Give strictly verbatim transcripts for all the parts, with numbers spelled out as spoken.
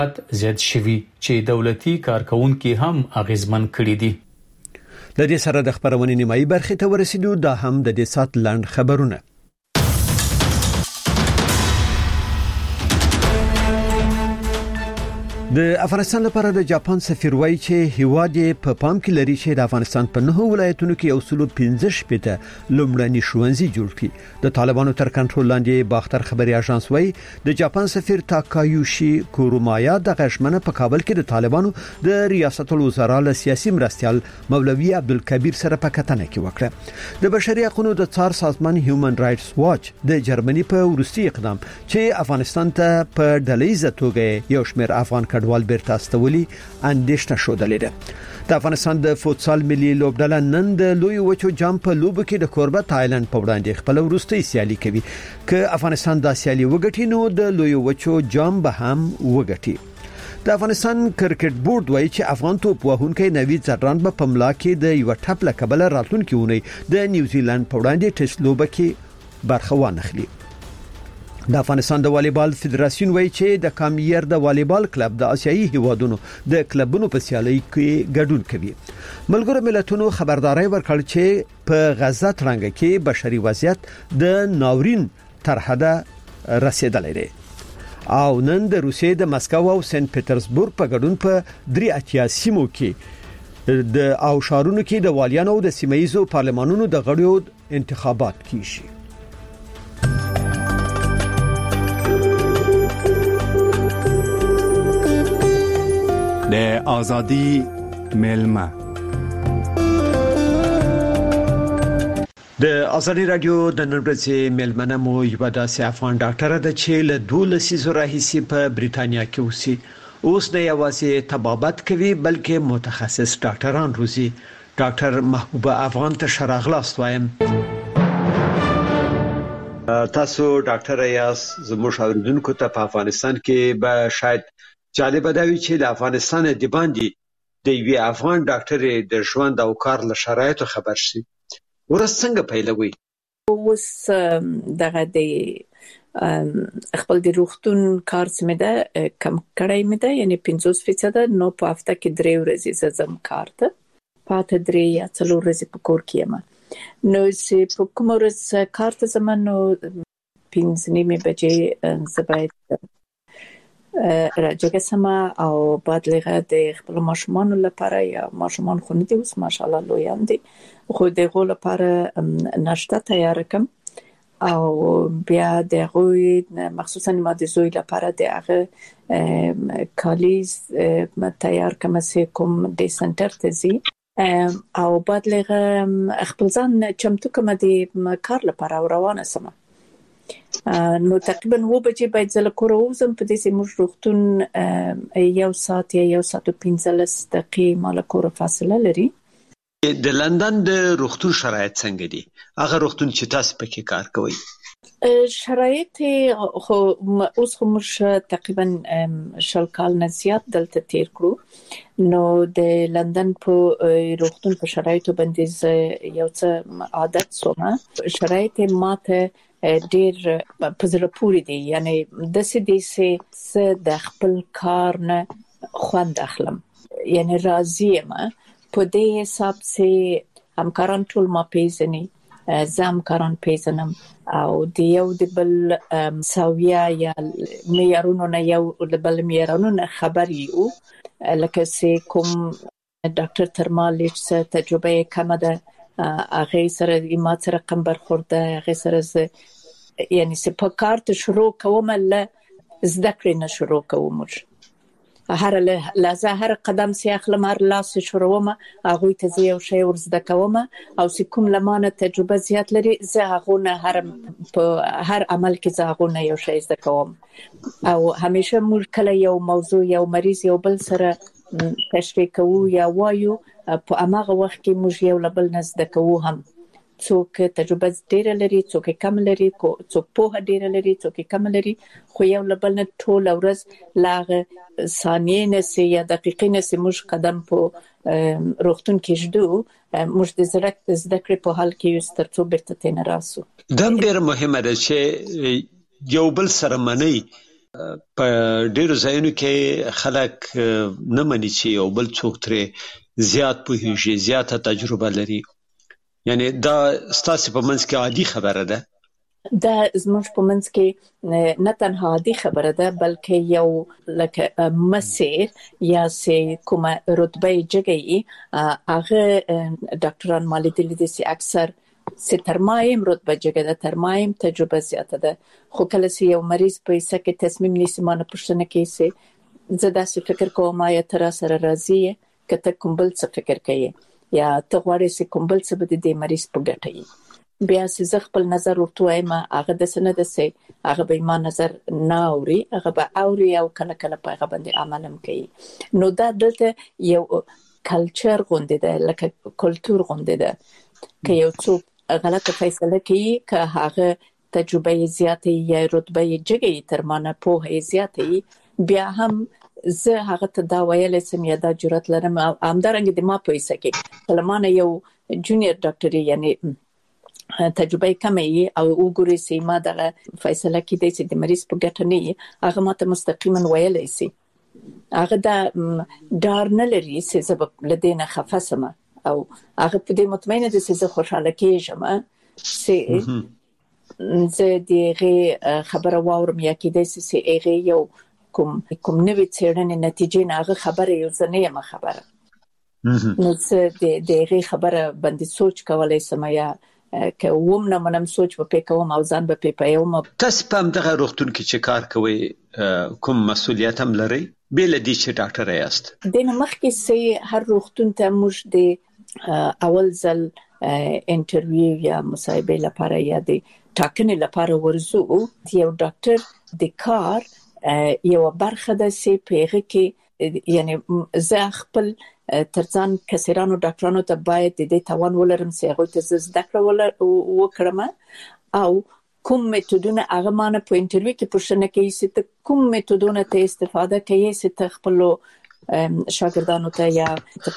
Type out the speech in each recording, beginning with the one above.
زیات شوي چې دولتي کارکونکو هم اغیزمن کړي دي. د دې سره د خبرونې نیمایي برخې ته ورسېدو. دا هم د دې سات لاند خبرونه. د افغانستان لپاره د جاپان سفیر وایي چې هیواد په پام کې لري چې د افغانستان په نهو ولایتونو کې یو سلو پنځه شپږ لومړني ښوونځي جوړ کړي. د طالبانو تر کنټرول لاندې باختر خبري اژانس وایي د جاپان سفیر تاکایوشي کورومایا د غشمنه په کابل کې د طالبانو د ریاست الوزرا له سیاسي مرستيال مولوي عبدالکبیر سره په کتنه کې وکړه. د بشري حقوقو د څار سازمان هیومن رائټس واچ د جرمني په ورستي اقدام چې افغانستان ته په ډلهیزه توګه یو شمېر افغان کډوال بیرته استولي اندېښنه شودلې ده. د افغانستان د فوتسال ملي لوبډله نن د لوی وچو جام په لوبو کې د کوربه تایلند په وړاندې خپل ورستي سیالي کوي. که افغانستان د سیالي وګټي نو د لوی وچو جام به هم وګټي. د افغانستان کرکټ بورډ وایي چې افغان توپ وهونکی نوید زران به په ملا کې د یو ټپ له کبله راتلونکي ونی د نیوزیلند په وړاندې ټیسټ لوبه کې برخه وانخلي. د افغانستان د والیبال فدراسیون وایي چې د کامیر د والیبال کلب د آسیایي هیوادونو د کلبونو په سیالي کې ګډون کوي. ملګرو ملتونو خبرداري ورکړ چې په غزه ترنګ کې بشري وضعیت د ناورین تر حده رسیدلی دی. او نن د روسیې د مسکو او سنت پټرزبورګ په ګډون په درې اتیا سیمو کې د او شارونو کې د والیانو د سیمایزو پارلمانونو د غړیو انتخابات کیږي. د آزادی ملما د ازادي رادیو د نن ورځې ملمنه مو یو داسې افغان ډاکټر ده چې له دولس سیزو راهیسي په بریټانیا کې اوسي. اوس نه یوازې طبابت کوي بلکې متخصص ډاکټران روزي. ډاکټر محبوبه افغان ته شراغلاست وایم. تاسو ډاکټر یاس زموږ اوریدونکو ته په افغانستان کې به شاید جالب دی چې د افغانستان د باندې د یوې افغان ډاکټر د ژوند او کار له شرایطو خبر شي. ورځ څنګه پیلوي؟ اوس دغه د خپل د روغتون کار سمه ده کم کړای مې ده، یعنی پنځوس فیصد نو په هفته کې درې ورځې زم کار ته پاتې درې یا څلور ورځې په کور کې یم. نو چې په کوم ورځ کار ته زمونږ پنځه نیمه بجې زباید راځي سما او بعد لغه د خپل ماشومان لپاره یا ماشومان خو نه دي اوس ماشاءالله لویان دي خو دغه لپاره ناشته تیار کوم او بیا دغه مخصوصا ما د زوی لپاره دغه کالیز تیار کوم چې کوم د سنټر ته زی او بعد لغه خپل ځان چمتو کوم د کار لپاره روانه سم. نو تقریبا و بجې باید زله کور وزم په دې سیمه روغتون یو ساعت یا یو ساعت او پنځلس دقیقې مال کور فاصله لري. د لندن د روغتون شرایط څنګه دي؟ هغه روغتون چې تاسو پکې کار کوئ شرایط خو اوس خو موږ تقریبا شل کال نه زیات دلته تیر کړو. نو د لندن په روغتون په شرایطو باندې یو څه عادت سومه. شرایط ماته ډیر په زړه پورې دي، یعنی د سې د د خپل کار نه خوند اخلم، یعنی راضی یم په دې حساب چې همکاران ټول ما پیژني، زم کاران پیژنم او د یو د بل ساویا یا معیارونو نه یو د بل معیارونو نه خبر یو. لکه چې کوم ډاکټر ترمالیچ څه تجربه کم ده هغه سره ما سره رقم برخورده، هغه سره یعنی چې په کارت شروع کوم له زده کړې نه شروع کوم. هر لحظه هر قدم سي اخلم، هر لاس شروعم هغه ته یو شی ورزده کوم او چې کوم لمانه تجربه زیات لري زه هغه نه هر په هر عمل کې زه هغه نه یو شی زده کوم. او همیشه موږ کله یو موضوع یو مریض یو بل سره تشریح کوو یا وایو په هغه وخت کې موږ یو لبل نزد کوو، هم څوک تجربه ډیر لري څوک کم لري څوک په ډیر لري څوک کم لري، خو یو لبل نه ټول ورځ لاغه ثانیې نه سي یا دقیقې نه سي موږ قدم په روغتون کې جدو موږ د زړه زده کړې په حال کې یو سترڅو برته تن راسو. دم ډیر مهمه ده چې یو بل سره منی په ډیرو ځایونو کې خلک نه مني چې یو بل څوک ترې زیات پوهیږي، زیاته تجربه لري. یعنی دا ستاسو په منځ کې عادي خبره ده؟ دا زموږ په منځ کې نه تنها عادي خبره ده بلکې یو لکه مسیر یا سه کومه رتبه جګی هغه ډاکټران مالي دي چې اکثر سه ترمایم رتبه جګه ده، ترمایم تجربه زیاته ده. خو کله چې یو مریض په سکه تصمیم نیسي مانه پښتنه کې سه زه داسې فکر کوم یا تر سره راضیه کته کوم بل څه فکر کوي یا ته غواړې چې کوم بل څه به د مریض په ګټه وي. بیا چې زه خپل نظر ورته وایم هغه د سند سه هغه به ما نظر نه اوري، هغه به اوري او کله کله په هغه باندې عمل هم کوي. نو دا دلته یو کلچر غونډه ده، لکه کلچر غونډه ده که یو څوک غلطه فیصله کوي که هغه تجربه زیاته یا رتبه جګی تر مانه په زیاته بیا هم زه هغه ته دا ویل سم یا دا جرأت لرم همدارنګه د ما په سکه کلمانه یو جونیئر ډاکټر یعنی تجربه کمه او وګوري چې ما دغه فیصله کې د سې د مریض په ګټه نه هغه ماته مستقیما ویلای سي هغه دا ډار نه لري چې سبب لدينا خفسمه او هغه په دې مطمئنه دي چې زه خوشاله کېږم چې زه دغه خبره واورم یا کې د سې هغه یو کوم کوم نوې څېړنې نتیجې نه هغه خبره یو ځنه یم خبره نو څه د دغه خبره باندې سوچ کولای سم یا که ووم نه منم سوچ په کوم او ځان به په پیوم. تاسو په دغه روغتون کې چې کار کوي کوم مسؤلیت هم لري بل دي چې ډاکټر یاست؟ د مخکې سي هر روغتون ته موږ د اول ځل انټرویو یا مصاحبه لپاره یا د ټاکنې لپاره ورزو. یو ډاکټر د کار یو برخه د سي پیغه کې یعنی زه خپل ترڅان کسرانو ډاکټرانو ته باید د دې توان ولرم چې هغه ته زده کړو وکړم او کوم میتودونه هغه مانه په انټرویو کې پوښتنه کوي چې ته کوم میتودونه ته استفاده کوي چې ته خپل شاګردانو ته یا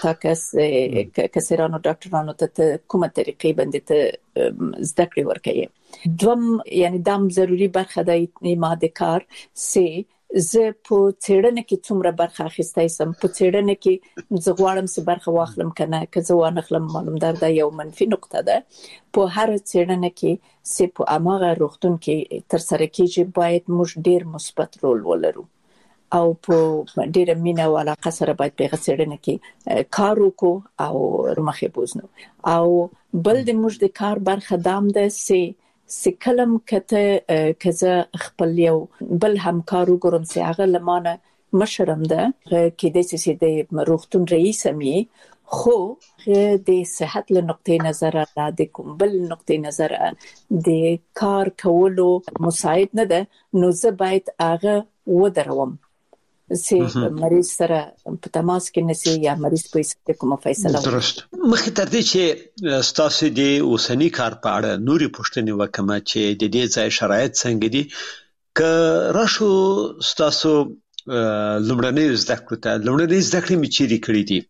تاسو کسرانو ډاکټرانو ته کومه طریقې باندې ته زده کړې ورکړي. دوم یعنی دام ضروری برخه د ماده کار چې زه په څېړنه کې څومره برخه اخیستای سم، په څېړنه کې زه غواړم چې برخه واخلم کنه که زه وانخلم معلومدار دا یو منفي نقطه ده. په هر څېړنه کې چې په اماغه روغتون کې تر سره کېږي باید موږ ډیر مثبت رول ولرو او په ډیره مینه او علاقه سره باید په څېړنه کې کار وکړو او مخې بوزنو. او بل د موږ د کار برخه دام ده چې سکلم کته کزه خپل یو بل همکار وګورم چې هغه لمانه مشرم ده کې د سې د روغتون رئیس می خو د صحت له نقطې نظر را د کوم بل نقطې نظر د کار کولو مساعد نه ده نو زه باید هغه ودروم چې مریض سره په تماس کې نسی یا مریض په څه کومه فیصله درست. مخکې تر دې چې تاسو د اوسنی کار په اړه نوري پوښتنې وکم چې د دې ځای شرایط څنګه دي که راشو تاسو لومړنۍ زده کړې ته لومړنۍ زده کړې می چیرې کړې دي؟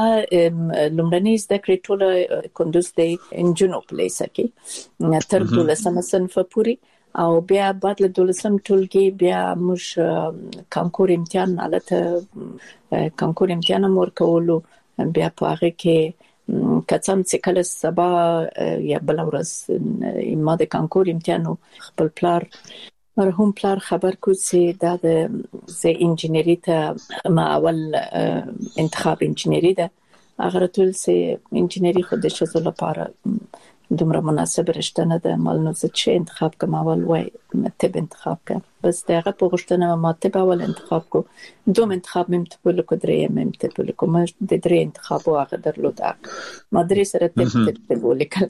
لومړنۍ زده کړې ټول کندوز د انجنونو په لیسه کې تر دولسمه صنف پورې او بیا بعد له دولسم ټولګي بیا موږ کانکور امتحان حالت کانکور امتحان مور کولو بیا په هغه کې کڅم چې کله سبا یا بل ورځ ما د کانکور امتحان خپل پلار مرحوم پلار خبر کو چې دا د زه انجینری ته ما اول انتخاب انجینری ده هغه ټول چې انجینری خو د شزو لپاره دومره مناسب رشته نه ده مال نو چې انتخاب کوم اول وای طب انتخاب کوم بس دغه په غوښتنه ما طب اول انتخاب کو دوم انتخاب مم ته په درې مم ته په کوم د درې انتخاب واغ درلود ما درې سره طب ته ولیکل.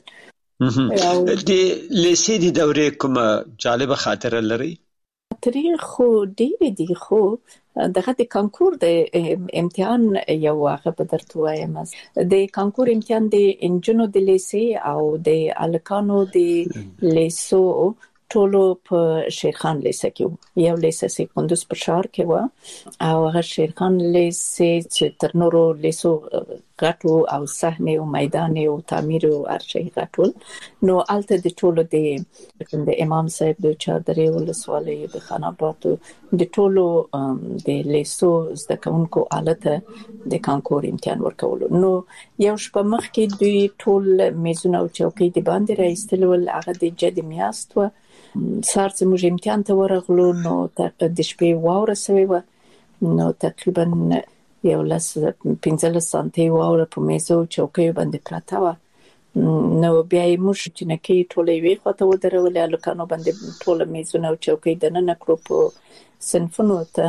د لیسې د دورې کوم جالب خاطره لري؟ تاریخ خو ډېر دي خو دغه د کانکور د امتحان یو هغه په درته وایم د کانکور امتحان د انجنونو د لیسې او د الکانو د لیسو ټولو په شیرخان لیسه کې یو لیسه سي کندوز په شهر کې و او هغه شیرخان لیسه چې تر نورو لیسو غټو او صحنه او میدان او تعمیر او ارشي غټول نو الته د ټولو د امام صاحب د چادرې ولسوالۍ د خان آباد د ټولو د لیسو زده کوونکو آلته د کانکور امتحان ورکول نو یو شپه مخ کې دوی ټول میزونه او چوکۍ د باندې راځتل ول هغه د جد میاست و سار چې موږ امتحان ته ورغلو نو تر د شپې واوره سوي و نو تقریبا یو لاس پنځه سانتي واوره په میزو چوکۍ باندې پراته و نو بیا موږ چې نکې ټولې وی خواته ودرول الکانو باندې ټول میزونه او چوکۍ د نن کړو په صنفونو ته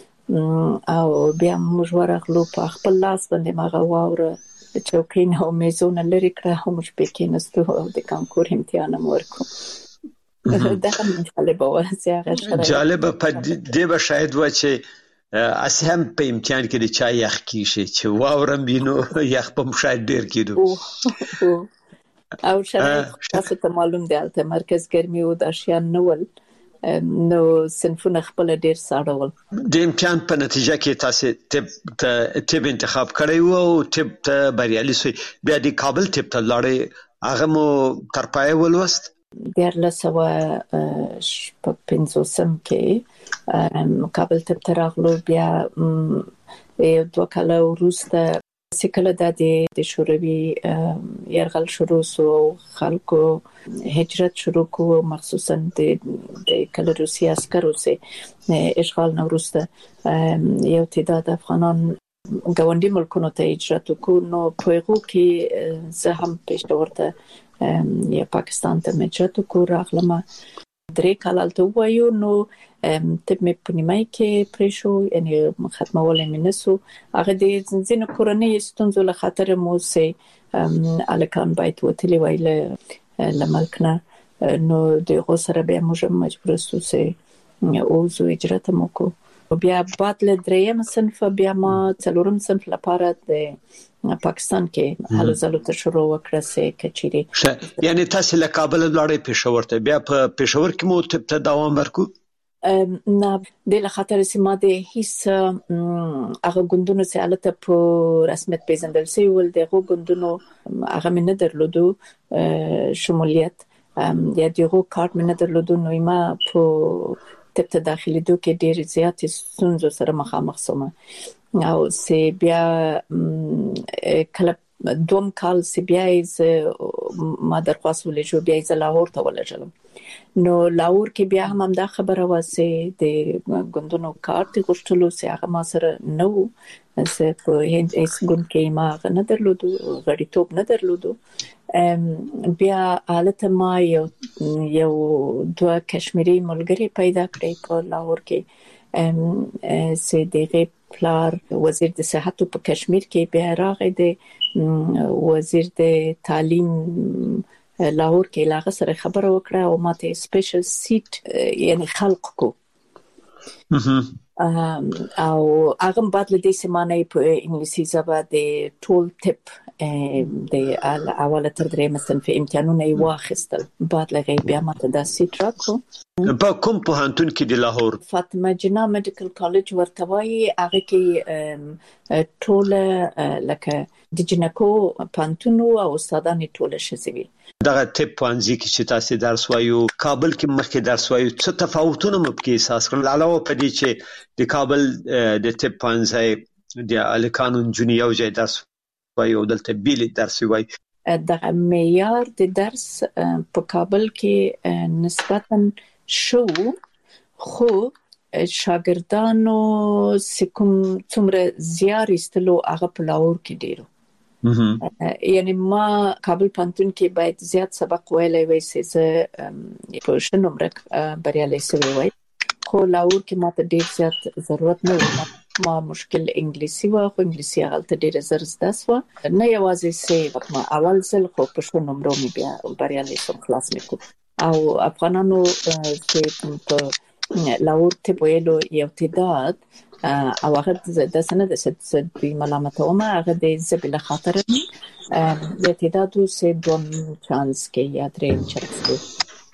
او بیا موږ ورغلو په خپل لاس باندې ماغه واوره چوکۍ نه میزونه لري کړه هم شپې کې نستو او د کانکور امتحان ورکو دا هم جالبه و چې جالبه په دې به شاید و چې اسی هم په امتحان کې د چا یخ کیږي چې واورم بینو یخ په شاید ډیر کېدو او شاید تاسو ته معلوم دی البته مرکز ګرمي او د اشیان نول نو صنفونه خپل ډیر ساړه ول د امتحان په نتیجه کې تاسو تب تب انتخاب کړی وو او تب ته بریالي شوی بیا د کابل تب ته لاړې هغه مو تر پای ولوست دیارلس سوه شپږ پنځوسم کې کابل ته تر راغلو بیا یو دوه کاله وروسته چې کله د شوروي یرغل شروع شو خلکو هجرت شروع کو مخصوصا د کله روسي عسکرو سه اشغال نه وروسته یو تعداد افغانان ګاونډي ملکونو ته هجرت وکړو نو په هغه کې زه هم پېښور یا پاکستان ته هجرت وکړو راغلم درې کال الته وایو نو تب مې په نیمای کې پریشو یعنی ختمول مې نسو هغه د ځینې کورنۍ ستونزو له خاطر مو سه الکان باید وتلی وایله لملکنه نو د غوسره به موږ مجبور سو سه او زو هجرت مو کو بیا بعد له دریم صنف بیا ما څلورم صنف لپاره د پاکستان کې حالو زلو ته شروع وکړه سه کچيري یعنی تاسو له کابل لړې پېښور ته بیا په پېښور کې مو ته دوام ورکو نه د خاطر سیمه د هیڅ هغه ګوندونو سره الته په رسمیت پیژندل سي ول دغه ګوندونو هغه من درلودو شمولیت یا دغه کارت من درلودو نو ما په تب ته داخلي دوه کې ډېر زیات ستونزو سره مخامخ شوم او سی بیا کله دوم کال سی بیا ما درخواست ولې بیا ز لاهور ته ولېږم نو لاهور کې بیا هم دا خبره واسه د ګوندونو کارت غوښتلو سي هغه ما سره نو زه په هند ایس ګوند کې ما نه درلودو غړیتوب نه درلودو بیا حالت ما یو یو دوه کشمیری ملګری پیدا کړی په لاهور کې سي دغه پلار وزیر د صحت په کشمیر کې بیا راغی د وزیر د تعلیم لاهور کې لاغه سره خبره وکړه او ماته سپیشل سیټ یعنی خلق کو او هغه بعد له دې سیمانه په انګلیسي ژبه د ټول ټپ د اوله تر درېمه صنف امتحانونه یې واخیستل بعد له بیا ماته دا سیټ راکړو په کوم پوهنتون کې د لاهور فاطمه جنا میډیکل کالج ورته وایي هغه کې ټول لکه د جنکو پانتونو او استادان ټول شزوي دغه ټپ پانځي کې چې تاسو درس وایو کابل کې مخکې درس وایو څه تفاوتونه مو کې احساس کړل علاوه په دې چې د کابل د ټپ پانځي د الکانو جونیو ځای درس وایو دلته بیل درس وایي د معیار د درس په کابل کې نسبتاً شو خو شاګردانو سکم څومره زیار استلو هغه په لاهور کې ډیرو یعنی ما کابل پانتون کې باید زیات سبق ویلای وای سه په شنومرک بریالي سوي وای خو لاهور کې ماته ډیر زیات ضرورت نه و ما مشکل انګلیسي و خو انګلیسي هغه ډیر زر زده سو نه یوازې سه ما اول ځل خو په شنومرو می بیا بریالي سم خلاص میکو او افغانانو چې په لاهور ته ویلو یو تعداد او هغه د سند د د ملامت او ما هغه د زبله خاطر د تعدادو سه دوم چانس کې یا درې چانس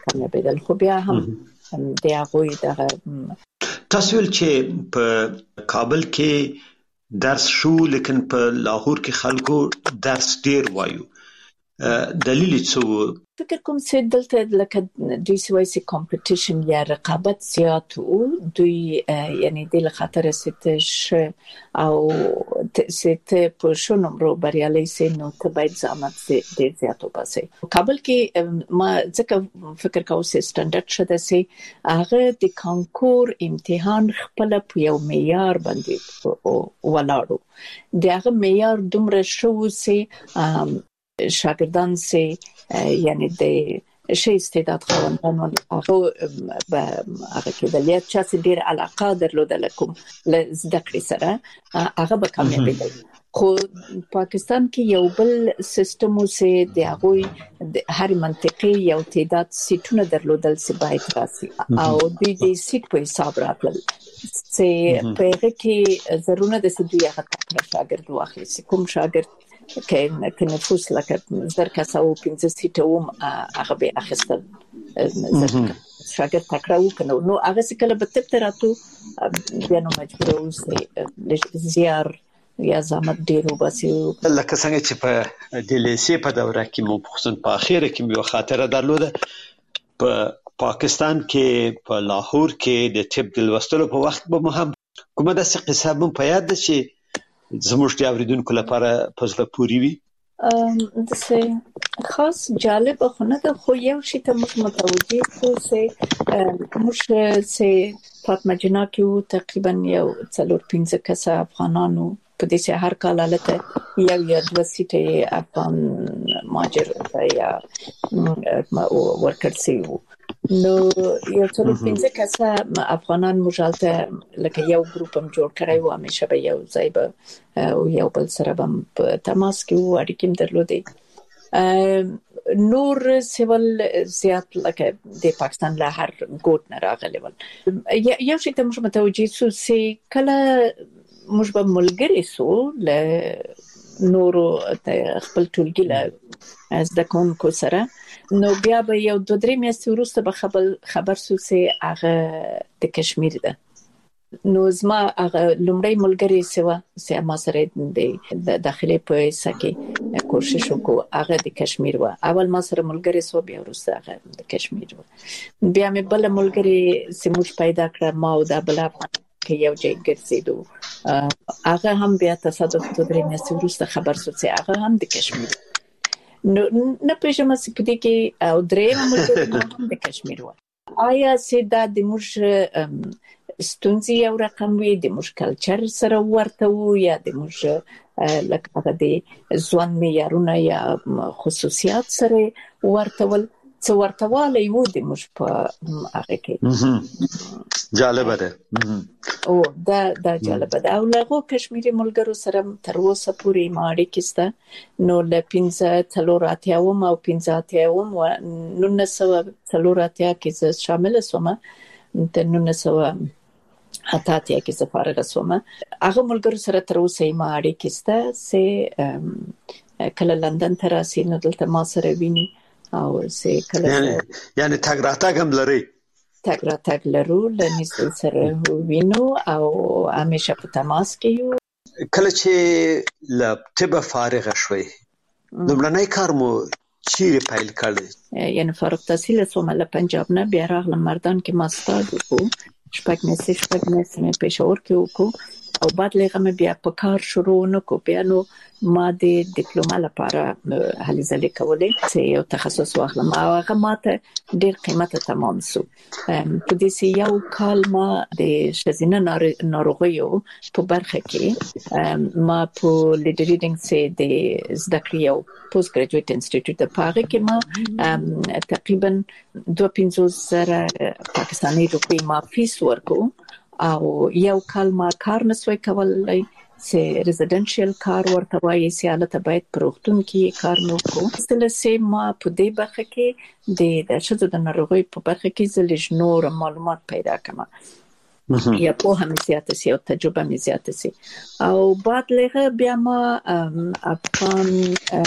کامیابېدل خو بیا هم د هغوی دغه تاسو ول چې په کابل کې درس شو لیکن په لاهور کې خلکو درس ډیر وایو دلیل څه فکر کوم چې دلته لکه دوی سوي سي کمپټیشن یا رقابت زیات وو دوی یعنی د خطر ستش او ست په شنو بریالي سي نو ته باید زحمت ډیر زیات وباسي کابل کې ما ځکه فکر کوم چې سټانډرډ شته سي هغه د کانکور امتحان خپل په یو معیار باندې ولاړو دغه معیار دومره شو سي شاګردان سي یعنی د شي استعداد خواندانو هغه به هغه کې د لیت چا چې ډیر علاقه درلوده کوم زده کړې سره هغه به کامیابېدل خو پاکستان کې یو بل سیستم سي د هغه د هر منطقي یو تعداد سیټونه درلودل سي باید راسي او د دې سیټ په حساب راتل سي په هغه کې ضرورت ده چې دوی هغه شاګرد واخلي کوم شاګرد کې کې نفوس لکه زر کسه او پنځه سیټه هم هغه به اخیستل شاګرد تکراو کنه نو هغه څه کله به تک راتو بیا نو مجبور اوسې زیار یا زحمت ډیر وباسي لکه څنګه چې په د لیسې په دوره کې مو خصوصا په اخیره کې یو خاطره درلوده په پاکستان کې په لاهور کې د طب د لوستلو په وخت به مو هم کومه داسې قصه مو په یاد ده چې زموږ د اوریدونکو لپاره په زړه پورې وي ام د څه خاص جالب خو نه ده خو یو شی ته موږ متوجه شو چې موږ چې فاطمه جنا کې تقریبا یو څلور پنځه کسه افغانانو په دې چې هر کال حالت یو یا دوه سیټه افغان ماجر یا ورکر سي نو یو څلور پنځه کسه افغانان مجالته لکه یو ګروپ هم جوړ کړی و همیشه به یو ځای به او یو بل سره به په تماس کې و اړیکې درلودې نور سیول زیات لکه د پاکستان له هر ګوټ نه راغلي ول یو شی ته موږ متوجه سو چې کله موږ به ملګری سو له نورو خپل ټولګي له زده کوونکو سره نو بیا به یو دوه درې میاشتې وروسته به خبر خبر سو چې هغه د کشمیر ده نو زما هغه لومړی ملګری سوا چې ما سره د داخلي په سکه کوشش وکړ هغه د کشمیر و اول ما سره ملګری سو بیا وروسته هغه د کشمیر و بیا مې بل ملګری سموش پیدا کړ ما او دا بل کې یو ځای ګرځیدو هغه هم بیا تصادف دوه درې میاشتې وروسته خبر سو چې هغه هم د کشمیر نو نه پېژنم چې په دې کې او درې ملګری د کشمیر و آیا چې دا د موږ ستونزې یو رقم وي د موږ کلچر سره ورته وو یا د موږ لکه د ځوان معیارونه یا خصوصیات سره ورته ول څو ورته والی وو د موږ په هغه کې جالب ده او دا دا جالب ده او له کشمیري ملګرو سره تر اوسه پورې ماړی کېسته نو له پنځه څلور اتیا و او پنځه اتیا و نو نه سو څلور اتیا کې شامل سوم د نو نه سو اته اتیا کې سفارغه سوم هغه ملګرو سره تر اوسه ماړی کېسته سه کله لندن ته راسي نو دلته ما سره ویني او سه کله یعنی یعنی تاګ راتګ هم لري تاګ راتګ لرو لنیز سره وینو او همیشه په تماس کې یو کله چې ل طب فارغ شوي لومړنی کار مو چیرې پیل کړی یعنی فارغ تحصیل سوم له پنجاب نه بیا راغلم مردان کې ماستر وکړو شپږ میاشتې شپږ میاشتې مې پېښور کې وکړو او بعد لغه مې بیا په کار شروع نکو بیا نو ما د ډیپلوما لپاره هلې ځلې کولې چې یو تخصص واخلم او هغه ماته ډېر قیمته تمام سو په دې یو کال ما د شزینه ناروغیو په برخه کې ما په لیډر ریډینګ سه د زده کړې یو پوسټ ګریجویټ انسټیټیوټ د پاره کې ما تقریبا دوه پنځوس زره پاکستاني روپۍ ما فیس ورکو او یو کال ما کار نسوي کولای چې ریزیدنشل کار ورته وایي چې حالت باید پروختون کې کار نو کو ستل سه ما په دې برخه کې د د شذو د ناروغي په برخه کې زلج نور معلومات پیدا کما یا په هم زیاته سي او تجربه مې زیاته سي او بعد لغه بیا ما افغان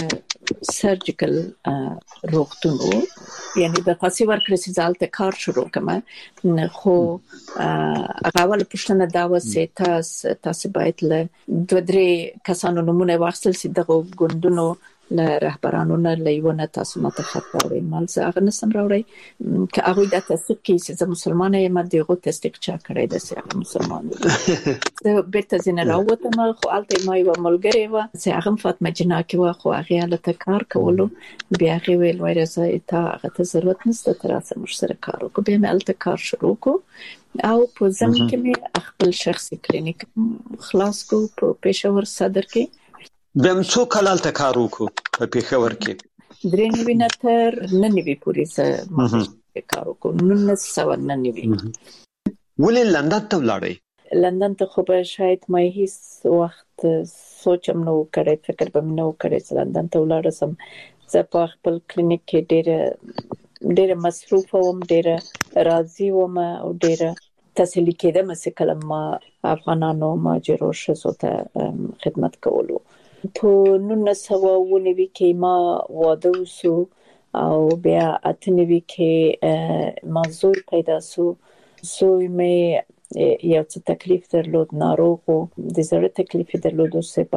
سرجیکل روغتونو یعنی د خاصي ورکړې سالته کار شروع کړم خو هغه ول پښتنه دا وسه تاسو تاسو باید له دوه درې کسانو نمونه واخیستل سي دغه ګوندونو له رهبرانو نه لیونه تاسو ماته خبرې مال زه هغه نسم راوړی که هغه د تصدیق کې چې مسلمانه یم دغه تصدیق چا کړی د سیاق مسلمان زه بیرته زنه راوته ما خو الته ما یو ملګری و چې هغه فاطمه جناکی و خو هغه له کار کولو بیا هغه ویل وای راځي ته هغه ته ضرورت نشته تر اوسه مش سره کار وکړو بیا مې الته کار شروع کو او په زمين کې مې خپل شخصي کلینیک خلاص کو په پېښور صدر کې بهم څو کال ته کار وکړو په پېښور کې درې نوي نه تر نن نوي پورې سره ما کار وکړو نن سو نن نوي ولې لندن ته ولاړې لندن ته خو به شاید مې هیڅ وخت سوچم نو کړی فکر به نو کړی چې لندن ته ولاړ سم زه په خپل کلینیک کې ډېر ډېر مصروف وم ډېر راضي وم او ډېر تسلی کېدم چې کله ما افغانانو ماجرو شزو ته خدمت کولو په نن سو ونوي کې ما واده وسو او بیا اتنوي کې موضوع پیدا سو زوی مې یو څه تکلیف درلود ناروغ د زړه تکلیف درلود چې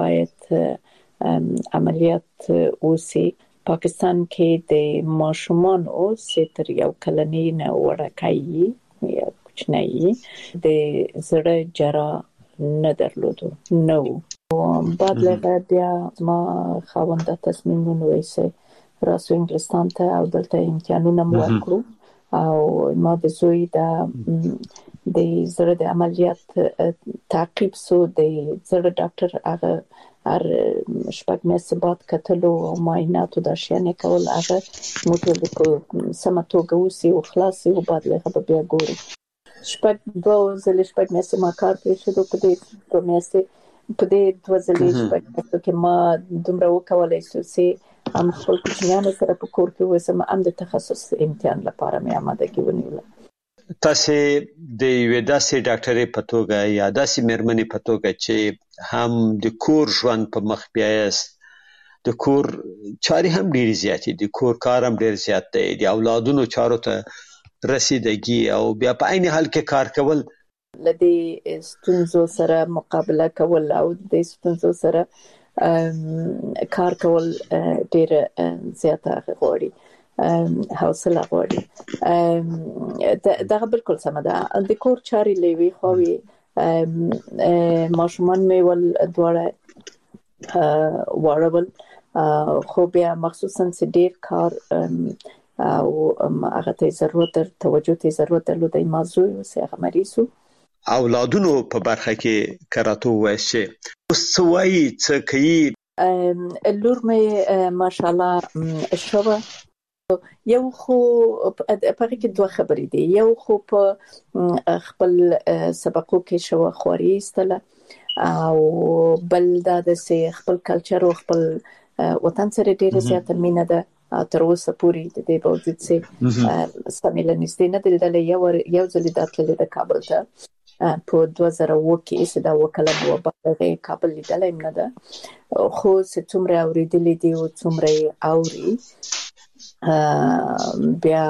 باید عملیات وسی پاکستان کې د ماشومان او ستر یو کلنی نه ورکایي یا کوچنی د زړه جرا نه درلود نو بعد له بیا ما خاونده تصمیم ونیسه راسو انګلستان ته او دلته امتحانونه مو وکړو او ما د زوی د د زړه د عملیات تعقیب سو د زړه ډاکټر هغه هر شپږ میاشتې بعد کتلو او معاینات د شانې کول هغه موږ په سماتوګه وسی او خلاصي او بعد له بیا ګورو شپږ دوه ځلې شپږ میاشتې ما کار پرې شو په دې دوه میاشتې په دې دوه ځلې شپږ میاشتې کې ما دومره وکولای شو چې هم خپل کوچنیانو سره په کور کې وسم هم د تخصص امتحان لپاره مې آمادګي ونیوله تاسو د یو داسې ډاکټرې په توګه یا داسې مېرمنې په توګه چې هم د کور ژوند په مخ بیاست د کور چاري هم ډېر زیاتې دي کور کار هم ډېر زیات دی د اولادونو چارو ته رسیدګي او بیا په عین حال کې کار کول لدی ستونزو سره مقابله کول او د ستونزو سره کار کول ډېر زیاته غواړي حوصله غواړي دا بالکل سم ده د کور چاري لوي خوي ماشومان مې ول دواړه وړول خو بیا مخصوصا چې ډېر کار او هغه ته ضرورت توجه ته ضرورت درلود موضوع وسه هغه مریضو اولادونو په برخه کې کراته وایي اوس څوای څه کوي لور مې ماشاءالله شوه یو خو په کې دوه خبرې دي یو خو په خپل سبقو کې شو خوري استله او بل دا د خپل کلچر او خپل وطن سره ډېر زیات مینه ده تر اوسه پورې د دې باوجود چې سمېل نشته نه دلته یو یو ځل داتله د کابل ته په دوه زره اووه کې چې دا وکاله و په کابل لیدلای نه ده خو چې څومره اوریدلې دي او څومره اوري بیا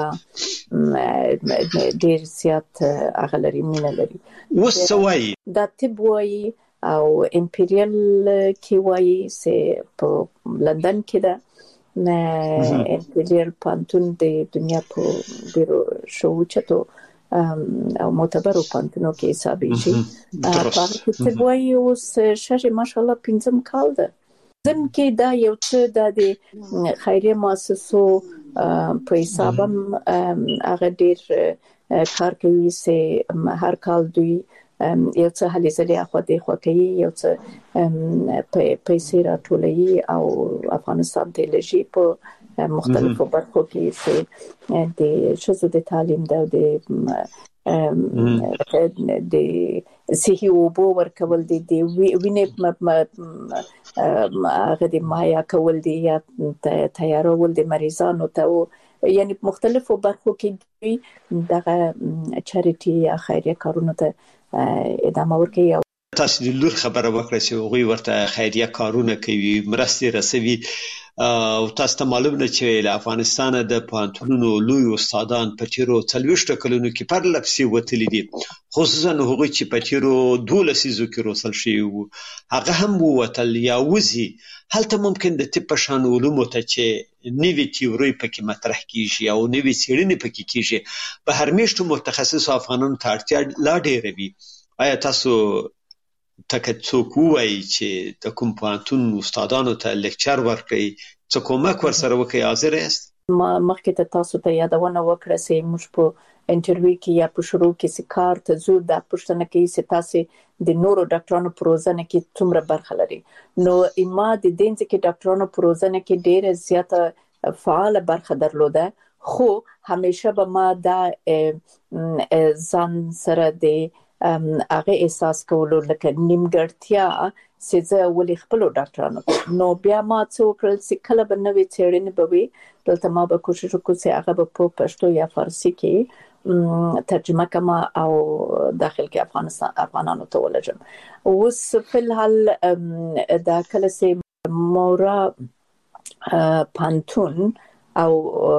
ډېر زیات اغلري مینه لري وسوي دا طب وایي او امپریال کې وایي چې په لندن کې ده نه امپریال پانتون د دنیا په ډیرو شو چتو او معتبرو پانتونو کې حسابي شي په طب وایي اوس شاشه ماشاءالله پنځم کال ده ځم کې دا یو څه د خیریه مؤسسو په حسابم هغه ډیر کار کوي چې هر کال دوی یو څه هلي ځلې اخو د خو کوي یو څه پیسې راټولوي او افغانستان ته لږی په مختلفو برخو کې چې د شذو د تعلیم د د صحي او بو ورکول دي د وینې هغه د مایا کول دي یا تیارول د مریضانو ته یعنی مختلفو برخو کې دوی دغه چاریټي یا خیریه کارونه ته ادامه ورکوي تاسو د لور خبره وکړه چې هغوی ورته خیریه کارونه کوي، مرستې رسوي، او تاسو ته معلوم نه چې له افغانستانه د پوهنتونونو لوی استادان په تیرو څلوېښتو کلونو کې پرله پسې وتلي دي، خصوصا هغوی چې په تیرو دوو لسیزو کې روزل شوي وو، هغه هم ووتل یا وځي. هلته ممکن د طب په شان علومو ته چې نوې تیورۍ پکې مطرح کیږي او نوې څېړنې پکې کیږي، په هر میاشتو متخصصو افغانانو ته اړتیا لا ډېره وي. آیا تاسو ته څوک ووایي چې د کوم پوهنتون استادانو ته لیکچر ورکړئ، څه کومک ورسره وکړئ، حاضر یاست؟ ما مخکې ته تاسو ته یادونه وکړه چې موږ په انټرویو کې یا په شروع کې چې کار ته ځو دا پوښتنه کوي چې تاسو د نورو ډاکټرانو په روزنه کې څومره برخه لري. نو ما د دې ځکه ډاکټرانو په روزنه کې ډېره زیاته فعال برخه درلوده، خو همیشه به ما دا ځان سره د هغه احساس کولو لکه نیمګړتیا چې زه ولې خپلو ډاکټرانو نو بیا ما څه وکړل چې کله به نوې څېړنې به وي دلته ما به کوشش وکړو چې هغه به په پښتو یا فارسي کې ترجمه کما او داخل کې افغانستان افغانانو ته ولېږم. اوس په الحال دا کله چې مورا پانتون او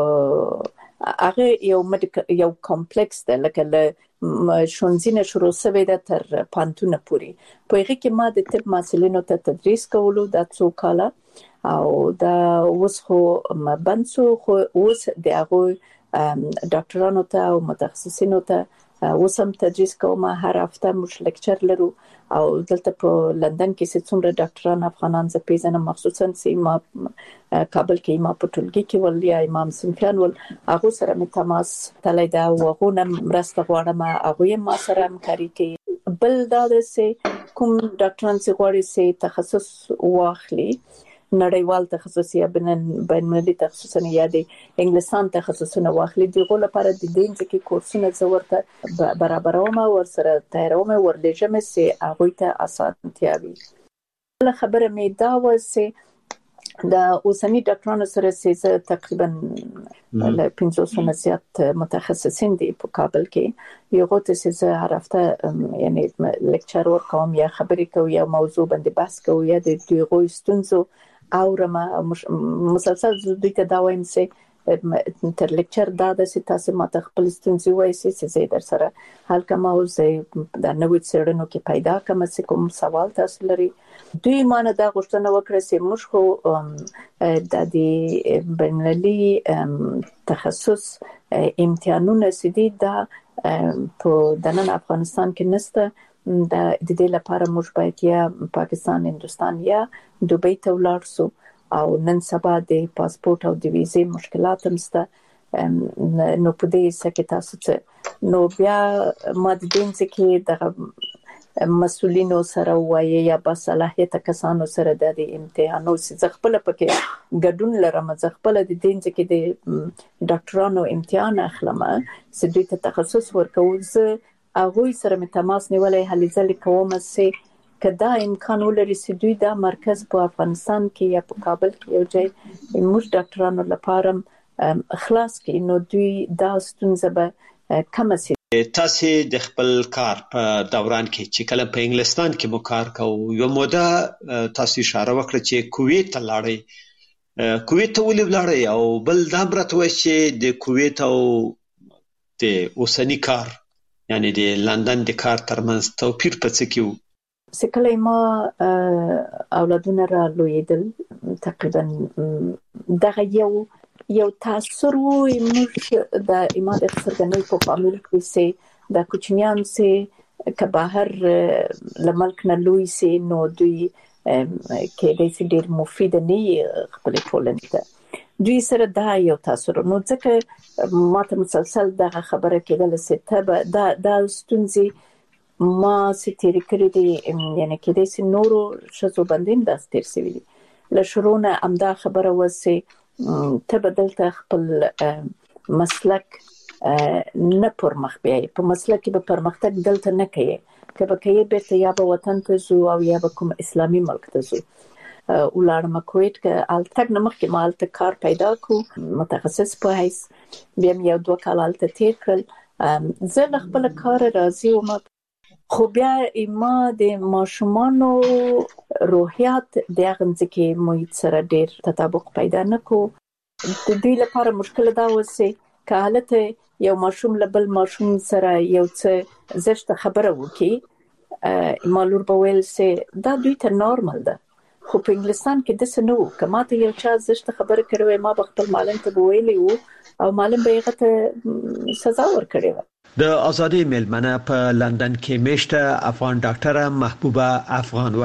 هغه یو یو کمپلیکس ده لکه له شونځینه شروع شوې ده تر پانتونه پورې، په هغه کې ما د طب محصلینو ته تدریس کولو دا څو کاله او دا اوس خو بند شو، خو اوس د هغو ډاکټرانو ته او متخصصینو ته اوس هم تدریس کوم. هر هفته موږ لیکچر لرو او دلته په لندن کې چې څومره ډاکټران افغانان زه پیژنم، مخصوصا چې ما کابل کې ما په ټولګي کې ول یا امام صنفیان ول، هغه سره مې تماس تللی ده او هغه نه مرسته غواړم، هغه ما سره همکاري کوي. بل دا ده چې کوم ډاکټران چې غواړي چې تخصص واخلي، نړیوال تخصص یا بین المللي تخصصونه یا د انګلیسان تخصصونه واخلي، دغه لپاره د دې ځکه کورسونه زه ورته برابروم او ورسره تیاروم ورلېږم چې هغوی ته اسانتیا وي. بله خبره مې دا وه چې د اوسني ډاکټرانو سره چې زه تقریبا له پنځوسو نه زیات متخصصین دي په کابل کې، یو ته چې زه هر هفته یعنی لیکچر ورکوم یا خبرې کوم یا موضوع باندې بحث کوم یا د دوی ستونزو اورم، مسلسل دوی ته دا وایم چې تر لیکچر دا د تاسو ماته خپل ستونزې وایي چې زه در سره حل کوم او زه د نوې څېړنو کې پیدا کوم چې کوم سوال تاسو لري. دوی مانه دا غوښتنه وکړه چې موږ خو د دې بین‌المللي تخصص امتحانونه سدي دا په دنن افغانستان کې نسته، د دې لپاره موږ باید یا پاکستان، هندوستان یا دوبۍ ته ولاړ شو او نن سبا د پاسپورت او د ویزې مشکلات هم شته. نو په دې سکه تاسو څه نو بیا ما د دې ځکه د مسؤلینو سره وایي یا با صلاحیت کسانو سره د امتحانو چې خپل پکې ګډون لرم، چې خپل د دې ځکه د ډاکټرانو امتحان اخلم چې دوی ته تخصص ورکول، زه هغوی سره مې تماس نیولای هلې ځلې کوم چې که دا امکان ولري چې دوی دا مرکز په افغانستان کې یا په کابل کې یو ځای موږ ډاکټرانو لپاره خلاص کړي، نو دوی دا ستونزه به کمه شي. تاسو د خپل کار په دوران کې چې کله په انګلستان کې مو کار کوو، یو موده تاسو اشاره وکړه چې کویت ته لاړئ، کویت ته ولې لاړئ؟ او بل دا برته وایي چې د کویت او د اوسني کار یعنی د لندن د کار ترمنځ توپیر په څه کې و؟ چې کله ما اولادونه را لویدل تقریبا دغه یو یو تاثر وي موږ د ایمان اقتصادي په فامیل کې سي د کوچنیان سي که بهر لملک نه لوی سي نو دوی کې د سي ډیر مفید نه خپل ټولنې ته دوی سره دا یو تاثر نو ځکه ماته مسلسل دغه خبره کېدل چې ته دا د ستونزې ما ستېری کړې دي یعنی کې د سي نورو شزو باندې د ستیر سوي له شروع نه امدا خبره وسه ته بدلته خپل مسلک نه پرمخ بیاي په مسلک کې به پرمختګ دلته نه کوي که به کوي بیرته یا به وطن ته زو او یا به کوم اسلامي ملک ته زو ولارم کویت که التک نمخ کې مالته کار پیدا کو متخصص په هیڅ بیا یو دوه کال الته تیر کړل زه خپل کار راځي او ما خو بیا ما د ماشومانو روحیات د هغه ځکه محیط سره ډیر تطابق پیدا نکو. د دوی لپاره مشکل دا وسی که حالت یو ماشوم لبل ماشوم سره یو څه زشت خبره وکي مالور بویل سي دا دوی ته نورمال ده. خو په انګلستان کې د سنو کما ته یو چا زشت خبره کړوي ما بختل معلم ته ویلی وو او معلم به هغه ته سزا ورکړي و. د ازادي ملمنه په لندن کې میشته افغان ډاکټره محبوبه افغان